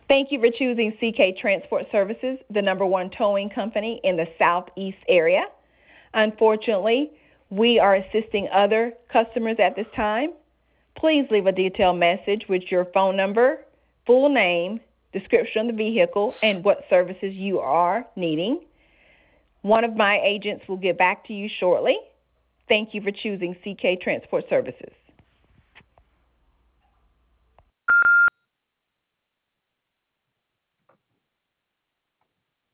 Thank you for choosing CK Transport Services, the #1 towing company in the Southeast area. Unfortunately, we are assisting other customers at this time. Please leave a detailed message with your phone number, full name, description of the vehicle, and what services you are needing. One of my agents will get back to you shortly. Thank you for choosing CK Transport Services.